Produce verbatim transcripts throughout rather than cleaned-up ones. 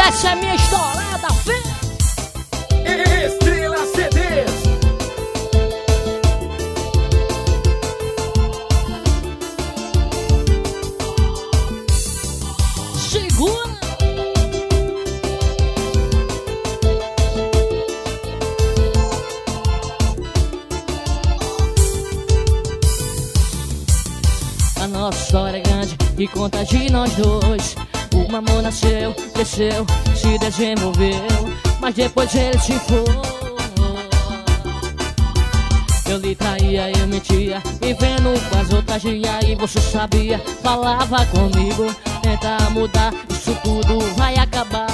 Essa é minha estourada, vem! Estrela C Ds. Segura! A nossa história é grande e conta de nós dois. O amor nasceu, cresceu, se desenvolveu, mas depois ele se foi. Eu lhe traía, eu mentia, vivendo com as outras. E aí você sabia, falava comigo. Tenta mudar, isso tudo vai acabar.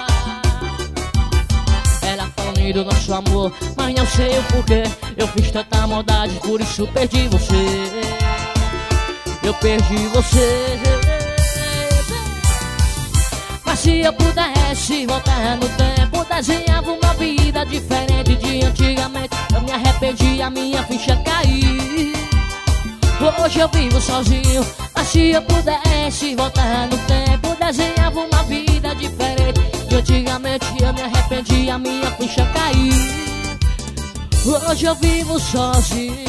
Era tão lindo nosso amor, mas não sei o porquê. Eu fiz tanta maldade, por isso perdi você. Eu perdi você. Mas se eu pudesse voltar no tempo, desenhava uma vida diferente de antigamente. Eu me arrependi, a minha ficha caiu. Hoje eu vivo sozinho. Mas se eu pudesse voltar no tempo, desenhava uma vida diferente de antigamente. Eu me arrependi, a minha ficha caiu. Hoje eu vivo sozinho.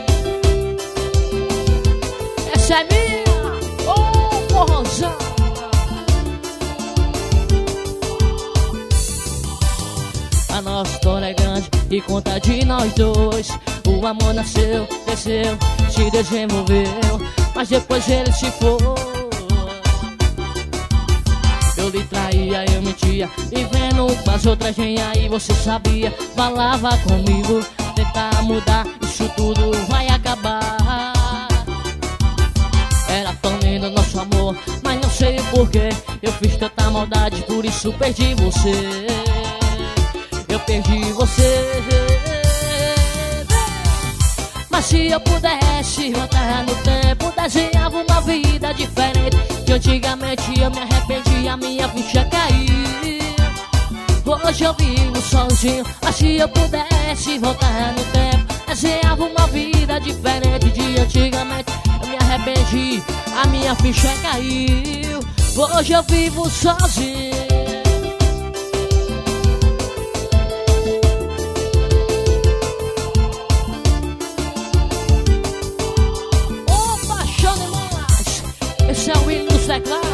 Essa é minha, oh, porrozão. A nossa história é grande e conta de nós dois. O amor nasceu, cresceu, se desenvolveu, mas depois ele se foi. Eu lhe traía, eu mentia, vivendo com as outras. E aí você sabia, falava comigo. Tentar mudar, isso tudo vai acabar. Era tão lindo nosso amor, mas não sei o porquê. Eu fiz tanta maldade, por isso perdi você. Eu perdi você. Mas se eu pudesse voltar no tempo, desenhava uma vida diferente de antigamente. Eu me arrependi, a minha ficha caiu. Hoje eu vivo sozinho. Mas se eu pudesse voltar no tempo, desenhava uma vida diferente de antigamente. Eu me arrependi, a minha ficha caiu. Hoje eu vivo sozinho. Esse é o hino do teclado.